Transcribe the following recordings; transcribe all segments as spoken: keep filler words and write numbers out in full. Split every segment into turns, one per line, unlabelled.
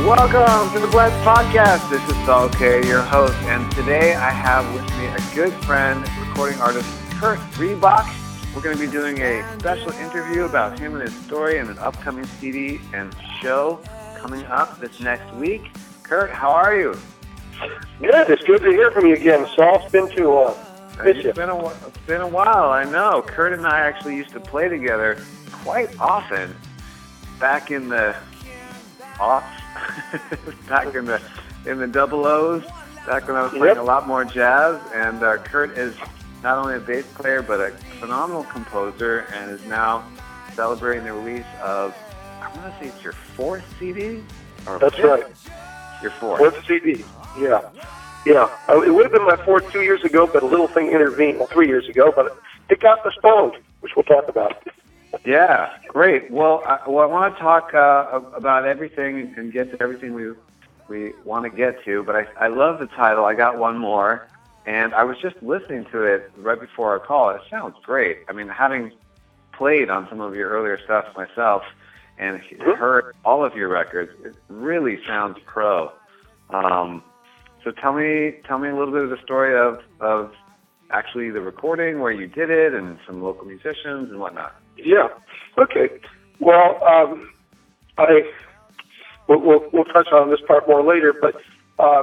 Welcome to the Blitz Podcast. This is Saul K, your host, and today I have with me a good friend, recording artist Kurt Riebach. We're going to be doing a special interview about him and his story and an upcoming C D and show coming up this next week. Kurt, how are you?
Good. It's good to hear from you again, Saul. It's been too long.
It's been, a, it's been a while, I know. Kurt and I actually used to play together quite often back in the aughts, back in the in the double O's, back when I was playing
yep.
a lot more jazz. And uh, Kurt is not only a bass player, but a phenomenal composer, and is now celebrating the release of, I'm going to say it's your fourth C D? Or
That's
fifth?
right.
Your fourth.
Fourth C D, yeah. Yeah, uh, it would have been my fourth two years ago, but a little thing intervened, well, three years ago, but it got postponed, which we'll talk about.
Yeah, great. Well, I, well, I want to talk uh, about everything and get to everything we we want to get to, but I, I love the title. I got one more, and I was just listening to it right before our call. It sounds great. I mean, having played on some of your earlier stuff myself and heard all of your records, it really sounds pro. Um, so tell me, tell me a little bit of the story of of actually the recording, where you did it, and some local musicians and whatnot.
Yeah. Okay. Well, um, I we'll, we'll, we'll touch on this part more later, but uh,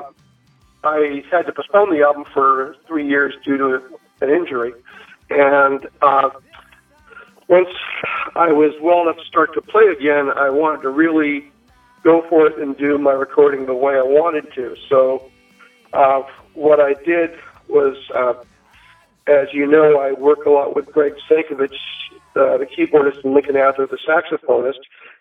I had to postpone the album for three years due to an injury, and uh, once I was well enough to start to play again, I wanted to really go for it and do my recording the way I wanted to. So uh, what I did was, uh, as you know, I work a lot with Greg Sankovich, uh, the keyboardist, and Lincoln Adler, the saxophonist.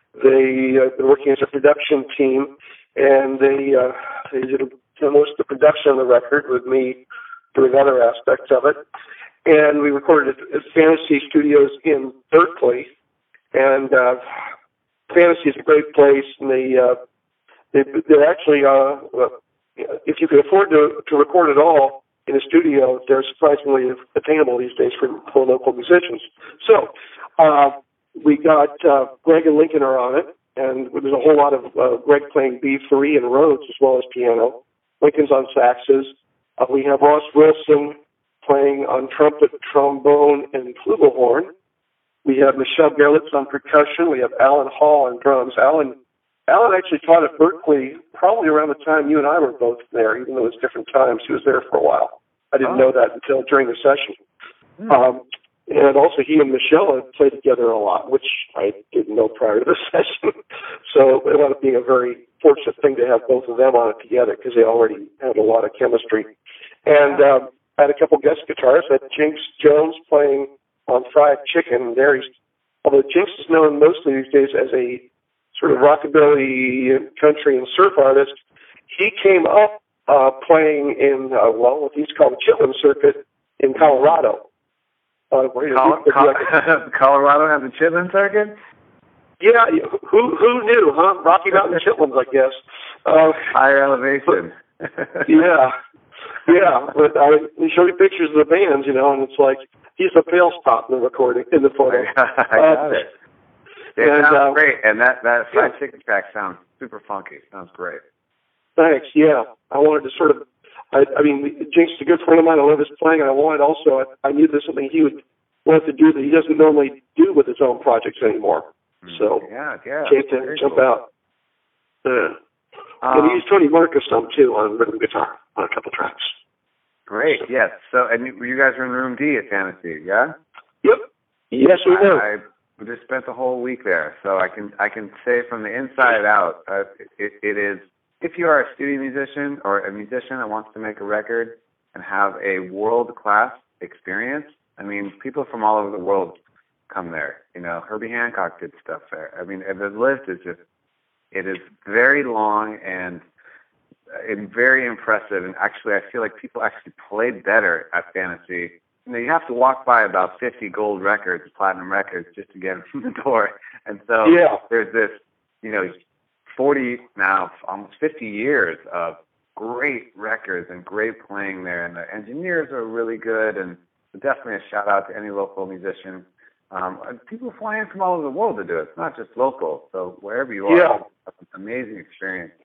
They have uh, been working as a production team, and they uh, they did most of the production of the record with me doing other aspects of it. And we recorded it at Fantasy Studios in Berkeley. And uh, Fantasy is a great place, and they, uh, they, they're actually, uh, well, if you can afford to, to record it all in a studio, they're surprisingly attainable these days for, for local musicians. So uh, we got uh, Greg and Lincoln are on it, and there's a whole lot of uh, Greg playing B three and Rhodes as well as piano. Lincoln's on saxes. Uh, we have Ross Wilson playing on trumpet, trombone, and flugelhorn. We have Michelle Gerlitz on percussion. We have Alan Hall on drums. Alan Alan actually taught at Berkeley probably around the time you and I were both there, even though it was different times. He was there for a while. I didn't
oh.
know that until during the session.
Hmm.
Um, and also he and Michelle had played together a lot, which I didn't know prior to the session. So it wound up being a very fortunate thing to have both of them on it together because they already had a lot of chemistry. And um, I had a couple guest guitarists. I had Jinx Jones playing on Fried Chicken. There he's, although Jinx is known mostly these days as a sort of rockabilly country and surf artist, he came up uh, playing in, uh, well, what he's called the Chitlin Circuit in Colorado. Uh,
Col- Col- Colorado has a Chitlin Circuit?
Yeah, who who knew, huh? Rocky Mountain Chitlins, I guess. Uh,
Higher elevation.
yeah, yeah. But I, they showed me pictures of the bands, you know, and it's like he's a fail spot in the recording, in the photo.
I got
uh,
it. It
and,
sounds
uh,
great, and that that fried
yeah.
chicken track sounds super funky. Sounds great.
Thanks. Yeah, I wanted to sort of. I, I mean, Jinx is a good friend of mine. I love his playing, and I wanted also. I, I knew there's something he would want to do that he doesn't normally do with his own projects anymore. So
yeah, yeah,
can't to jump
cool.
out. Uh,
Um,
and he used Tony Marcus some too on rhythm guitar on a couple tracks.
Great. Yes. So, and you, you guys are in Room D at Fantasy, yeah?
Yep. Yes, we do.
I, I just spent the whole week there, so I can I can say from the inside out, uh, it, it is. If you are a studio musician or a musician that wants to make a record and have a world-class experience, I mean, people from all over the world come there. You know, Herbie Hancock did stuff there. I mean, the list is just, it is very long and, and very impressive. And actually, I feel like people actually played better at Fantasy. You know, you have to walk by about fifty gold records, platinum records, just to get in the door. And so
yeah.
there's this, you know, forty now, almost fifty years of great records and great playing there. And the engineers are really good. And definitely a shout out to any local musician. Um, and people fly in from all over the world to do it. It's not just local. So wherever you are,
yeah.
it's an amazing experience.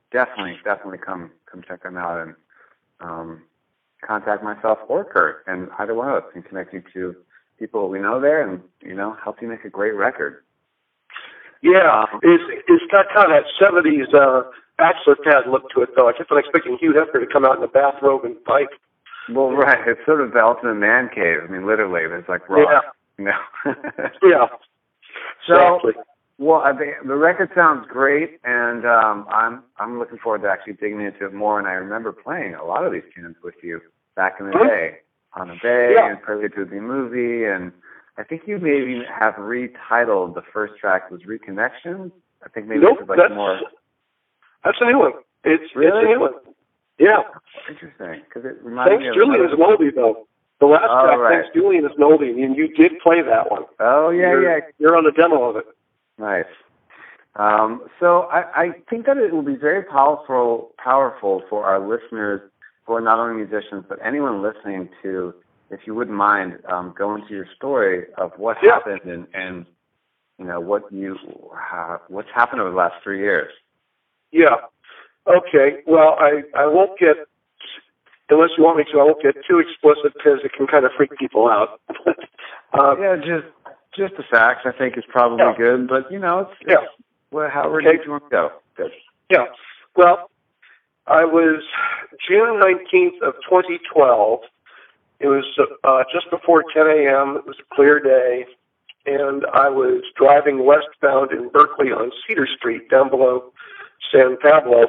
definitely, definitely come come check them out and um, contact myself or Kurt, and either one of us can connect you to people we know there, and you know, help you make a great record.
Yeah,
um,
it's it's got kind of that seventies uh, bachelor pad look to it, though. I kept on expecting Hugh Hefner to come out in a bathrobe and pipe.
Well, right. It's sort of the ultimate man cave. I mean, literally, there's like rock.
Yeah.
You know?
Yeah.
So,
exactly.
well, I think the record sounds great, and um, I'm I'm looking forward to actually digging into it more. And I remember playing a lot of these tunes with you back in the
Mm-hmm.
day, On the Bay
Yeah.
and Prelude to the Movie, and I think you maybe have retitled the first track was Reconnection. I think maybe
Nope,
it's like
that's,
more.
that's a new one. It's,
Really?
it's a new one. Yeah.
Interesting, because it reminds
Thanks
me of
Julian is an
another-
oldie, though. The last
Oh,
track,
right.
Thanks Julian is an oldie, and you did play that one.
Oh yeah,
you're,
yeah.
You're on the demo of it.
Nice. Um, so I, I think that it will be very powerful, powerful for our listeners, who are not only musicians but anyone listening to, if you wouldn't mind, um, go into your story of what
Yeah.
happened and, and you know what you uh, what's happened over the last three years.
Yeah. Okay. Well, I, I won't get, unless you want me to, I won't get too explicit because it can kind of freak people out. um,
Yeah, just just the facts I think is probably
Yeah.
good, but you know, it's,
Yeah.
it's well, however
Okay.
deep you want to go. Good.
Yeah. Well, I was June nineteenth of twenty twelve. It was uh, just before ten a.m. It was a clear day, and I was driving westbound in Berkeley on Cedar Street, down below San Pablo.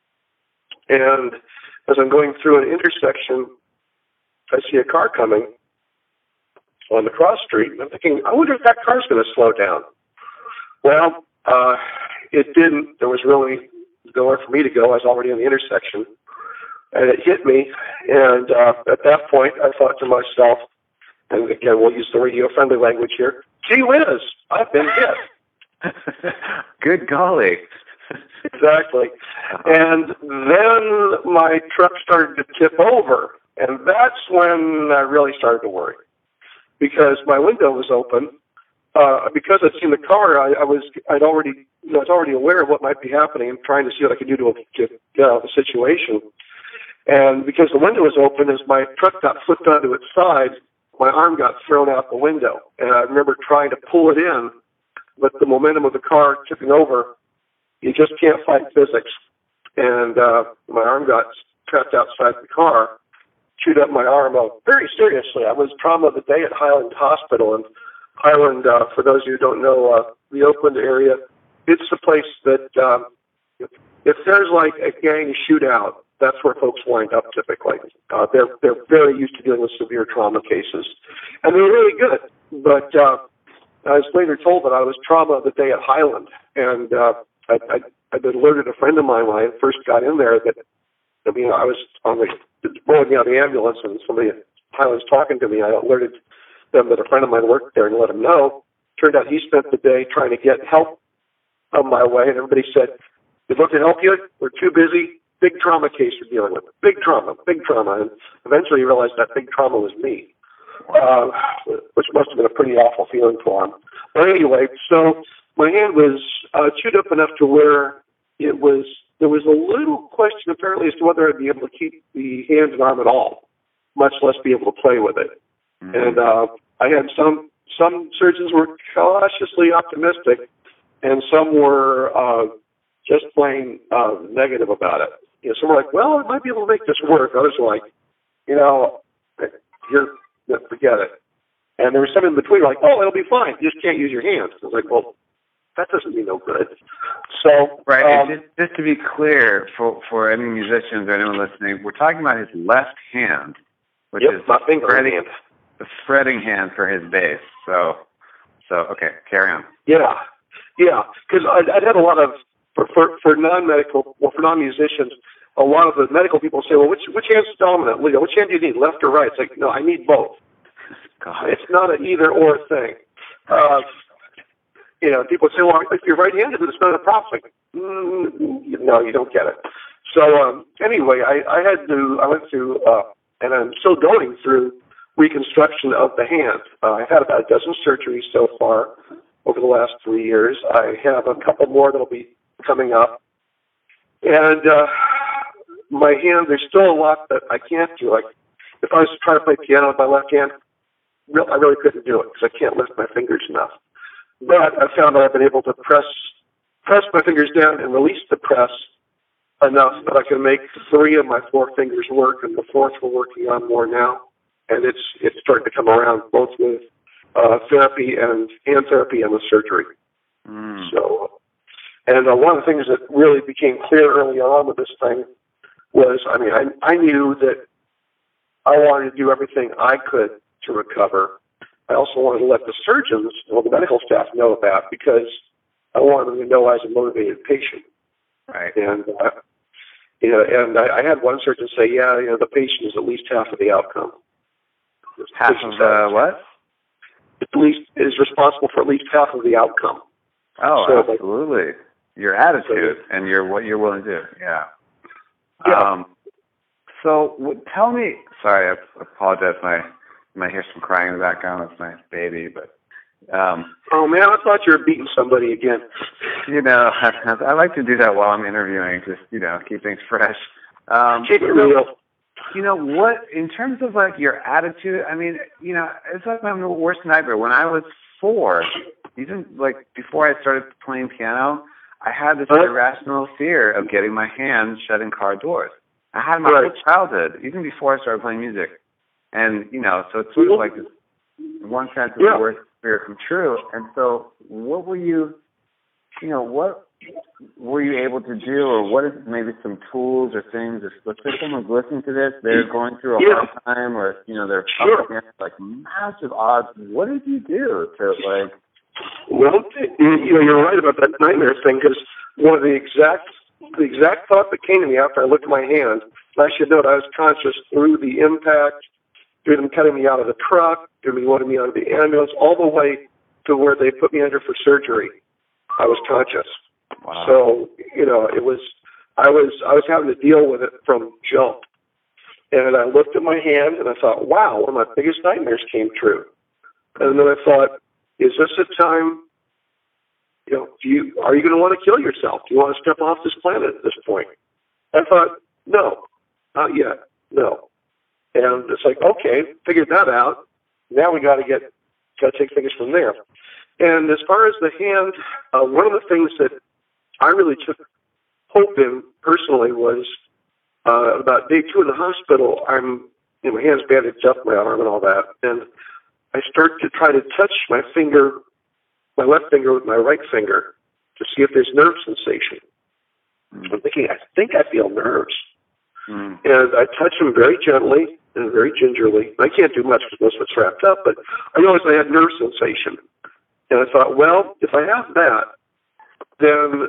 And as I'm going through an intersection, I see a car coming on the cross street, and I'm thinking, I wonder if that car's going to slow down. Well, uh, it didn't. There was really nowhere for me to go. I was already in the intersection. And it hit me, and uh, at that point, I thought to myself, and again, we'll use the radio-friendly language here, gee whiz, I've been hit.
Good golly.
Exactly. And then my truck started to tip over, and that's when I really started to worry, because my window was open. Uh, because I'd seen the car, I, I was I'd already you know, I was already aware of what might be happening and trying to see what I could do to, to get out of the situation. And because the window was open, as my truck got flipped onto its side, my arm got thrown out the window. And I remember trying to pull it in, but the momentum of the car tipping over, you just can't fight physics. And uh, my arm got trapped outside the car, chewed up my arm out very seriously. I was trauma of the day at Highland Hospital. And Highland, uh, for those of you who don't know, uh, the Oakland area, it's the place that um, if, if there's like a gang shootout, that's where folks wind up typically. Uh, they're they're very used to dealing with severe trauma cases, and they're really good. But uh, I was later told that I was trauma of the day at Highland, and uh, I, I I'd alerted a friend of mine when I first got in there that I mean I was on the rolling out of the ambulance, and somebody at Highland's talking to me. I alerted them that a friend of mine worked there and let him know. Turned out he spent the day trying to get help on my way, and everybody said, "We'd love to help you. We're too busy. Big trauma case you're dealing with. Big trauma, big trauma." And eventually he realized that big trauma was me, uh, which must have been a pretty awful feeling for him. But anyway, so my hand was uh, chewed up enough to where it was, there was a little question apparently as to whether I'd be able to keep the hand and arm at all, much less be able to play with it. Mm-hmm. And uh, I had some, some surgeons were cautiously optimistic, and some were uh, just plain uh, negative about it. You know, some were like, well, I might be able to make this work. Others were like, you know, you're, forget it. And there was some in between like, oh, it'll be fine. You just can't use your hands. I was like, well, that doesn't mean no good. So,
right.
Um,
just, just to be clear for, for any musicians or anyone listening, we're talking about his left hand, which
yep,
is
my finger
fretting,
hand.
the fretting hand for his bass. So, so okay, carry on.
Yeah, yeah, because I'd, I'd had a lot of, for, for, for non-medical, well, for non-musicians, a lot of the medical people say, well, which which hand's dominant? Leo, which hand do you need, left or right? It's like, no, I need both.
God.
It's not an either-or thing. Uh, you know, people say, well, if you're right-handed, it's not a problem. Mm, no, you don't get it. So um, anyway, I, I had to, I went through, uh, and I'm still going through reconstruction of the hand. Uh, I've had about a dozen surgeries so far over the last three years. I have a couple more that'll be coming up. and uh, my hand, there's still a lot that I can't do. Like if I was to try to play piano with my left hand, real, I really couldn't do it because I can't lift my fingers enough. But I found that I've been able to press press my fingers down and release the press enough that I can make three of my four fingers work, and the fourth we're working on more now. And it's it's starting to come around both with uh, therapy and hand therapy and with surgery.
Mm.
So, and uh, one of the things that really became clear early on with this thing was, I mean, I, I knew that I wanted to do everything I could to recover. I also wanted to let the surgeons, well, the medical staff know that, because I wanted them to know I was a motivated patient.
Right.
And, uh, you know, and I, I had one surgeon say, yeah, you know, the patient is at least half of the outcome.
Half of the what?
At least is responsible for at least half of the outcome.
Oh,
so,
absolutely. Your attitude so, and your what you're willing to do. Yeah.
yeah.
Um, so w- tell me. Sorry, I apologize. My you might hear some crying in the background. It's my baby, but. Um,
oh man, I thought you were beating somebody again.
You know, I, I like to do that while I'm interviewing, just you know, keep things fresh. Um,
keep it real.
You know what? In terms of like your attitude, I mean, you know, it's like my worst nightmare. When I was four, even like before I started playing piano, I had this
huh?
irrational fear of getting my hands shut in car doors. I had my
right.
whole childhood, even before I started playing music, and you know, so it's sort of like this, in one sense, it's
yeah.
the worst fear come true. And so, what were you, you know, what were you able to do, or what is maybe some tools or things? If let's say someone's listening to this, they're going through a
yeah.
hard time, or you know, they're
sure.
up against like massive odds. What did you do to like?
Well, you know, you're right about that nightmare thing, because one of the exact the exact thought that came to me after I looked at my hand, and I should note I was conscious through the impact, through them cutting me out of the truck, through me wanting me out of the ambulance, all the way to where they put me under for surgery. I was conscious.
Wow.
So, you know, it was, I was, I was having to deal with it from jump. And I looked at my hand and I thought, wow, one of my biggest nightmares came true. And then I thought, is this a time, you know, do you, are you going to want to kill yourself? Do you want to step off this planet at this point? I thought, no, not yet, no. And it's like, okay, figured that out. Now we got to get, got to take things from there. And as far as the hand, uh, one of the things that I really took hope in personally was uh, about day two in the hospital. I'm, you know, my hand's bandaged up, my arm and all that, and I start to try to touch my finger, my left finger with my right finger to see if there's nerve sensation. Mm. I'm thinking, I think I feel nerves. Mm. And I touch them very gently and very gingerly. I can't do much because most of it's wrapped up, but I realized I had nerve sensation. And I thought, well, if I have that, then,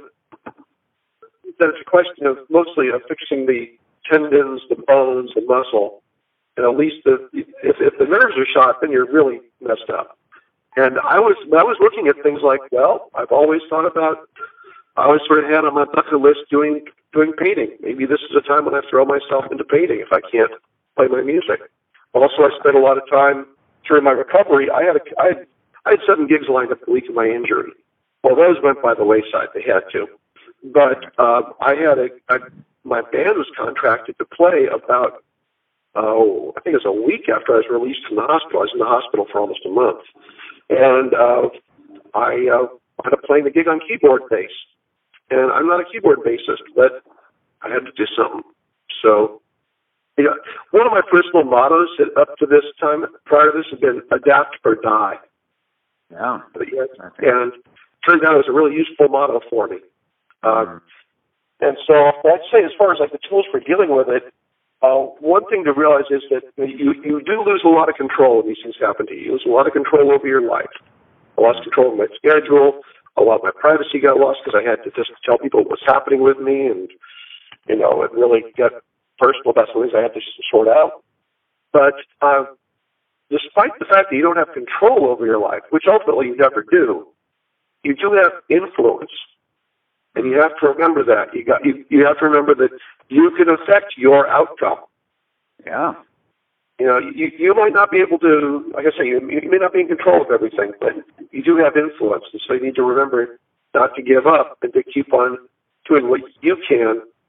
then it's a question of mostly of fixing the tendons, the bones, the muscle. And at least the, if, if the nerves are shot, then you're really messed up. And I was I was looking at things like, well, I've always thought about, I always sort of had on my bucket list doing doing painting. Maybe this is a time when I throw myself into painting if I can't play my music. Also, I spent a lot of time during my recovery. I had a, I had, I had seven gigs lined up the week of my injury. Well, those went by the wayside. They had to. But uh, I had a, a my band was contracted to play about, oh, I think it was a week after I was released from the hospital. I was in the hospital for almost a month. And uh, I uh, wound up playing the gig on keyboard bass. And I'm not a keyboard bassist, but I had to do something. So, you know, one of my personal mottos up to this time, prior to this, has been adapt or die.
Yeah.
Yes, and it turned out it was a really useful motto for me. Mm-hmm. Uh, and so I'd say as far as like the tools for dealing with it, uh, one thing to realize is that you, you do lose a lot of control when these things happen to you. You lose a lot of control over your life. I lost control of my schedule. A lot of my privacy got lost because I had to just tell people what was happening with me, and, you know, it really got personal. That's the things I had to sort out. But uh, despite the fact that you don't have control over your life, which ultimately you never do, you do have influence. And you have to remember that. You got you, you have to remember that you can affect your outcome.
Yeah.
You know, you, you might not be able to, like I say, you, you may not be in control of everything, but you do have influence. And so you need to remember not to give up and to keep on doing what you can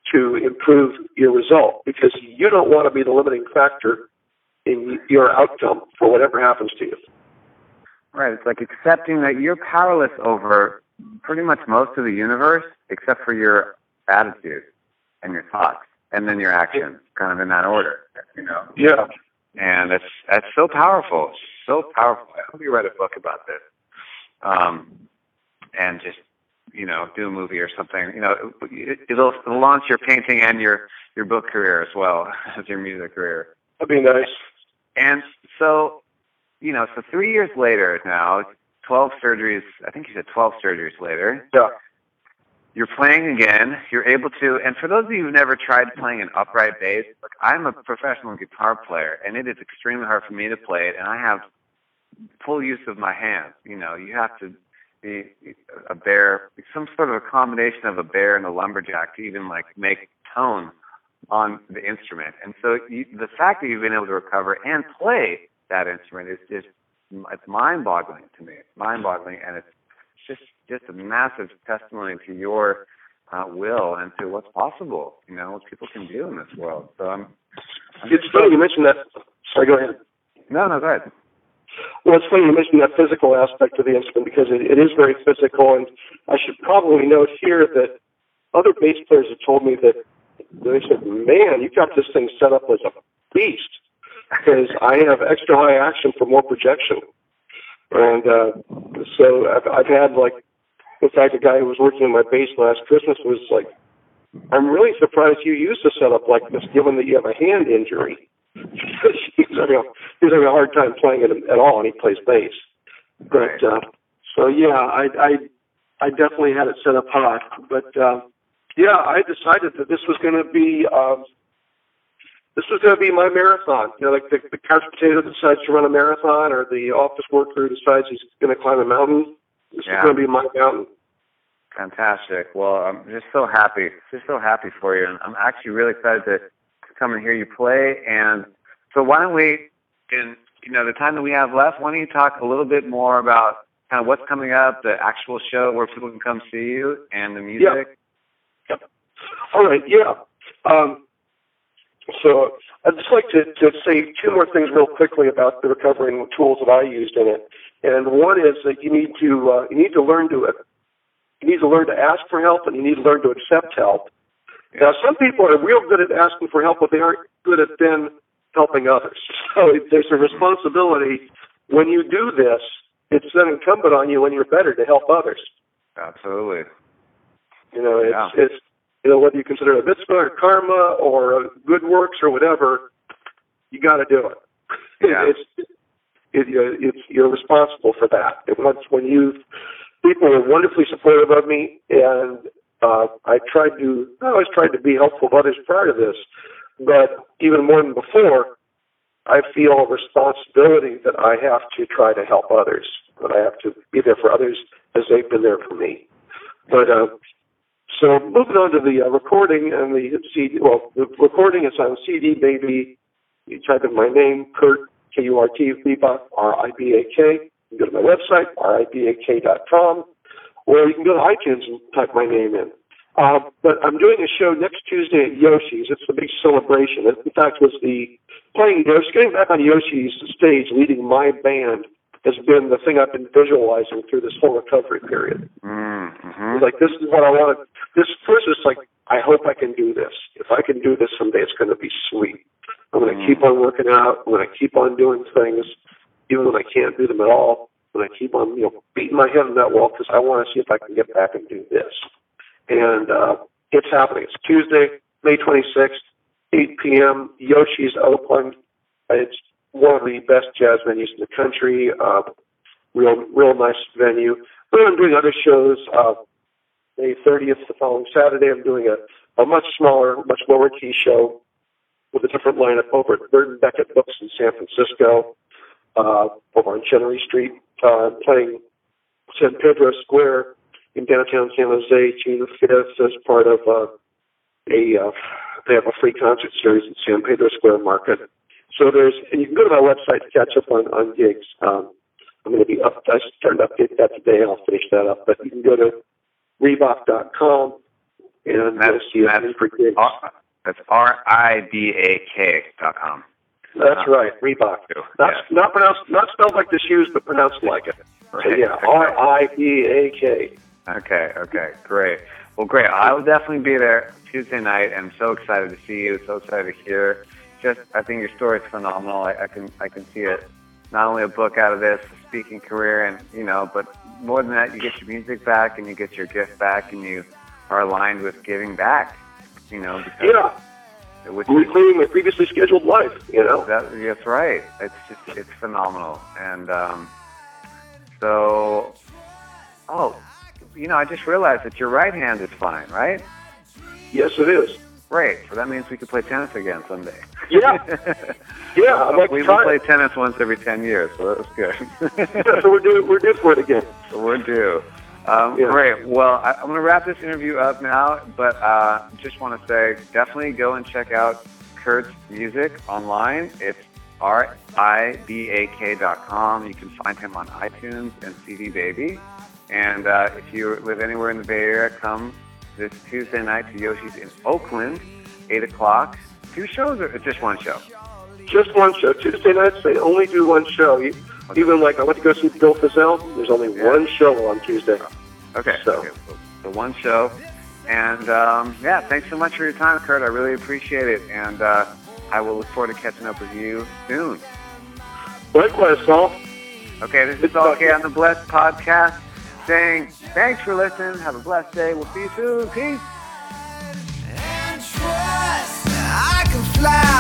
to improve your result, because you don't want to be the limiting factor in your outcome for whatever happens to you.
Right. It's like accepting that you're powerless over pretty much most of the universe except for your attitude and your thoughts and then your actions, kind of in that order, you know?
Yeah.
And it's, it's so powerful, so powerful. I hope you write a book about this. Um, and just, you know, do a movie or something. You know, it, it'll, it'll launch your painting and your, your book career as well as your music career.
That'd be nice.
And so, you know, so three years later now, twelve surgeries, I think you said twelve surgeries later.
Yeah.
You're playing again. You're able to, and for those of you who've never tried playing an upright bass, look, I'm a professional guitar player, and it is extremely hard for me to play it, and I have full use of my hands. You know, you have to be a bear, some sort of a combination of a bear and a lumberjack to even, like, make tone on the instrument. And so you, the fact that you've been able to recover and play that instrument is just, it's mind-boggling to me. It's mind-boggling, and it's just just a massive testimony to your uh, will and to what's possible, you know, what people can do in this world. So I'm, I'm
It's funny you mentioned that. Sorry, go ahead.
No, no, go ahead.
Well, it's funny you mentioned that physical aspect of the instrument, because it, it is very physical, and I should probably note here that other bass players have told me that they said, man, you got this thing set up as a beast, because I have extra high action for more projection. And uh, so I've, I've had, like, in fact, the guy who was working on my bass last Christmas was like, I'm really surprised you used a setup like this, given that you have a hand injury. He's having a, he's having a hard time playing it at all, and he plays bass. But uh, so yeah, I, I I definitely had it set up high. But uh, yeah, I decided that this was going to be uh, this was going to be my marathon. You know, like the, the couch potato decides to run a marathon, or the office worker decides he's going to climb a mountain. This yeah. is going to be my mountain.
Fantastic. Well, I'm just so happy, just so happy for you. And I'm actually really excited to come and hear you play. And so why don't we, in you know the time that we have left, why don't you talk a little bit more about kind of what's coming up, the actual show where people can come see you, and the music?
Yeah. yeah. All right, yeah. Um, so I'd just like to, to say two more things real quickly about the recovery and tools that I used in it. And one is that you need to uh, you need to learn to you need to learn to ask for help, and you need to learn to accept help. Now, some people are real good at asking for help, but they aren't good at then helping others. So there's a responsibility when you do this. It's then incumbent on you when you're better to help others.
Absolutely.
You know, it's
yeah.
it's you know whether you consider it a mitzvah or karma or uh, good works or whatever, you got to do it.
Yeah.
it's, It, it's, you're responsible for that. It was when you, people were wonderfully supportive of me, and uh, I tried to, I always tried to be helpful to others prior to this, but even more than before, I feel a responsibility that I have to try to help others, that I have to be there for others as they've been there for me. But uh, so moving on to the uh, recording and the C D, well, the recording is on C D Baby. You type in my name, Kurt, K U R T, Bebop, R I B A K. You can go to my website, R I B A K dot com, or you can go to iTunes and type my name in. Uh, but I'm doing a show next Tuesday at Yoshi's. It's a big celebration. It, in fact, was the playing Yoshi, getting back on Yoshi's stage, leading my band, has been the thing I've been visualizing through this whole recovery period.
Mm-hmm.
It's like, this is what I want to, this first is like, I hope I can do this. If I can do this someday, it's going to be sweet. I'm going to mm. keep on working out. I'm going to keep on doing things, even when I can't do them at all. I'm going to keep on, you know, beating my head on that wall because I want to see if I can get back and do this. And uh, it's happening. It's Tuesday, May twenty-sixth, eight p.m., Yoshi's Oakland. It's one of the best jazz venues in the country. Uh, real, real nice venue. But I'm doing other shows. Uh, May thirtieth, the following Saturday, I'm doing a, a much smaller, much lower key show with a different lineup over at Burton Beckett Books in San Francisco, uh, over on Chenery Street, uh, playing San Pedro Square in downtown San Jose, June fifth, as part of uh, a, uh, they have a free concert series at San Pedro Square Market. So there's, and you can go to my website to catch up on, on gigs. Um, I'm going to be up, I started to update that today, and I'll finish that up, but you can go to Reebok dot com And
that's,
you'll see
that's,
us for gigs.
R, that's R I B A K dot com.
That's uh, right, Reebok. Not,
yeah.
not pronounced, not spelled like the shoes, but pronounced like it.
Right.
So yeah, R I B A K.
Okay, okay, great. Well, great. I will definitely be there Tuesday night. I'm so excited to see you. So excited to hear. Just, I think your story is phenomenal. I, I can, I can see it. Not only a book out of this, a speaking career, and you know, but more than that, you get your music back, and you get your gift back, and you are aligned with giving back. You know,
yeah.
Which
reclaiming a previously scheduled life. You know,
that, that's right. It's just, it's phenomenal, and um, so, oh, you know, I just realized that your right hand is fine, right?
Yes, it is.
Great. So that means we could play tennis again someday.
Yeah. Yeah, I'd like
we
to try
play
it.
tennis once every ten years, so that's good.
Yeah, so we're due, we're due for it again.
So we're due. Um,
yeah.
Great. Well, I, I'm going to wrap this interview up now, but uh, just want to say definitely go and check out Kurt's music online. It's R I B A K dot com. You can find him on iTunes and C D Baby. And uh, if you live anywhere in the Bay Area, come this Tuesday night to Yoshi's in Oakland, eight o'clock. Two shows or just one show?
Just one show. Tuesday nights, they only do one show. Even like I went to go see Bill Frisell, there's only
yeah.
one show on Tuesday.
Okay.
So,
okay. So, so one show. And um, yeah, thanks so much for your time, Kurt. I really appreciate it. And uh, I will look forward to catching up with you soon.
Likewise, Saul.
Okay, this is All Okay on the Blessed podcast. Saying thanks for listening. Have a blessed day. We'll see you soon. Peace.
And trust I can fly.